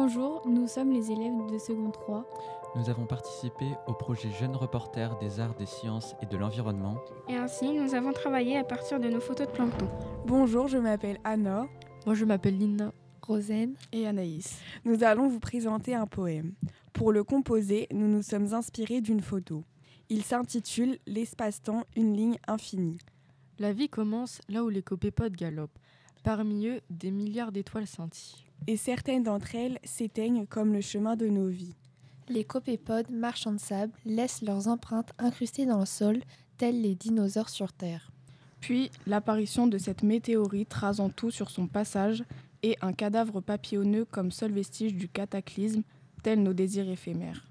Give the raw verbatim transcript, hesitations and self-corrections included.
Bonjour, nous sommes les élèves de seconde trois. Nous avons participé au projet Jeunes Reporters des Arts, des Sciences et de l'Environnement. Et ainsi, nous avons travaillé à partir de nos photos de plancton. Bonjour, je m'appelle Anna. Moi, je m'appelle Lina. Rosen et Anaïs. Nous allons vous présenter un poème. Pour le composer, nous nous sommes inspirés d'une photo. Il s'intitule « L'espace-temps, une ligne infinie ». La vie commence là où les copépodes galopent. Parmi eux, des milliards d'étoiles scintillent. Et certaines d'entre elles s'éteignent comme le chemin de nos vies. Les copépodes, marchands de sable, laissent leurs empreintes incrustées dans le sol, tels les dinosaures sur Terre. Puis, l'apparition de cette météorite rasant tout sur son passage et un cadavre papillonneux comme seul vestige du cataclysme, tels nos désirs éphémères.